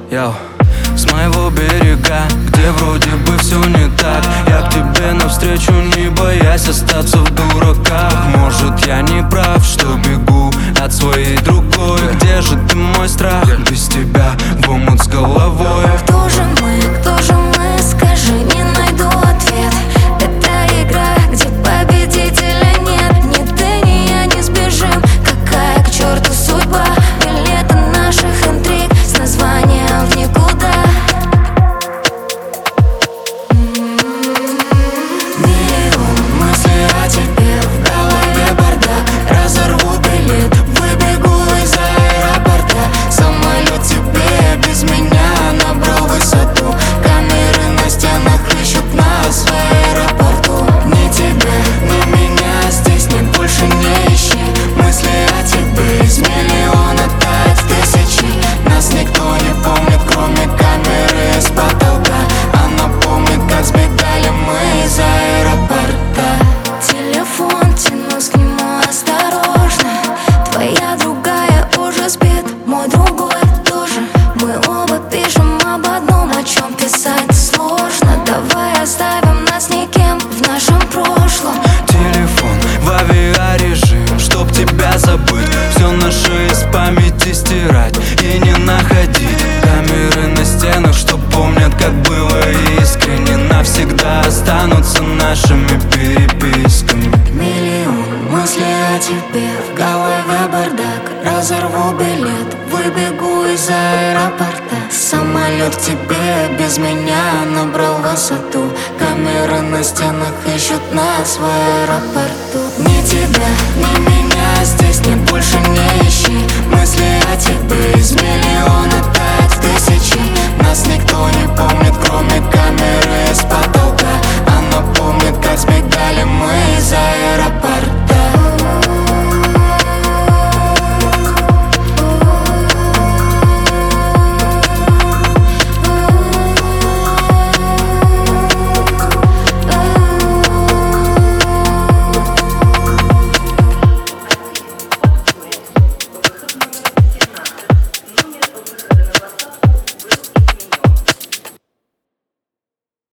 Йоу. С моего берега, где вроде бы все не так, я к тебе навстречу, не боясь остаться в дураках. Может, я не прав, что бегу от своей другой. Где же ты, мой страх? Без тебя в омут с головой. Кто же мы, скажи, не найду ответ. Это игра, где победителя нет. Ни ты, ни я не сбежим. Какая к черту судьба? Билеты наших интриг с названием в никуда. Миллион мыслей о тебе, в голове бардак. Разорву билет, выбегу из аэропорта. Самолет тебе без меня набрал высоту. Камеры на стенах ищут нас в аэропорту. Ни тебя, ни меня здесь нет, больше не ищи. Мысли о тебе из миллиона тают в тысячи. Нас никто не помнит, кроме камеры из потолка. Она помнит, как сбегали мы из аэропорта. Телефон, тянусь к нему осторожно. Твоя другая уже спит, мой другой тоже. Мы оба пишем об одном, о чем писать сложно. Давай оставим нас никем в нашем прошлом. Телефон в авиарежим, чтоб тебя забыть. Все наше из памяти стирать и не находить. Камеры на стенах, что помнят, как было искренне. Навсегда останутся нашими переписками. Миллион мыслей о тебе, в голове бардак. Разорву билет, выбегу из аэропорта. Самолет к тебе без меня набрал высоту. Камеры на стенах ищут нас в аэропорту. Ни тебя, ни меня здесь нет, больше не ищи.